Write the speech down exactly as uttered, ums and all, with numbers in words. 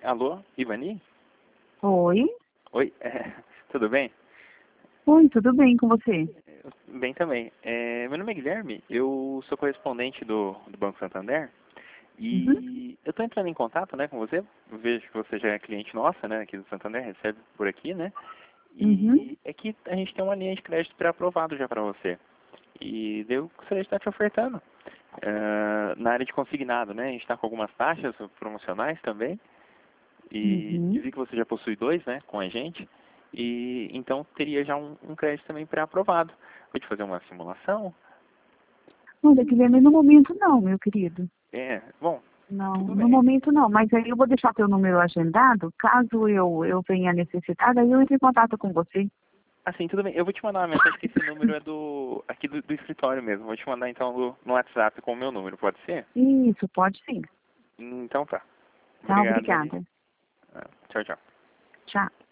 Alô, Ivani? Oi. Oi, é, tudo bem? Oi, tudo bem com você? Eu- Bem também. É, meu nome é Guilherme, eu sou correspondente do, do Banco Santander Uhum. e eu estou entrando em contato, né, com você. Eu vejo que você já é cliente nossa, né, aqui do Santander, recebe por aqui, né? Uhum. E é que a gente tem uma linha de crédito pré-aprovado já para você. E eu gostaria de estar te ofertando. É, na área de consignado, né? A gente está com algumas taxas promocionais também. E Uhum. vi que você já possui dois, né, com a gente. E então teria já um, um crédito também pré-aprovado. Pode fazer uma simulação? Olha, Guilherme, no momento não, meu querido. É, bom, Não, tudo no bem. momento não, mas aí eu vou deixar teu número agendado, caso eu, eu venha necessitar, aí eu entre em contato com você. Assim, tudo bem. Eu vou te mandar uma mensagem que esse número é do aqui do, do escritório mesmo. Vou te mandar então no, no WhatsApp com o meu número, pode ser? Isso, pode sim. Então tá. Tá, Obrigado, Vani. obrigada. Ah, tchau, tchau. Tchau.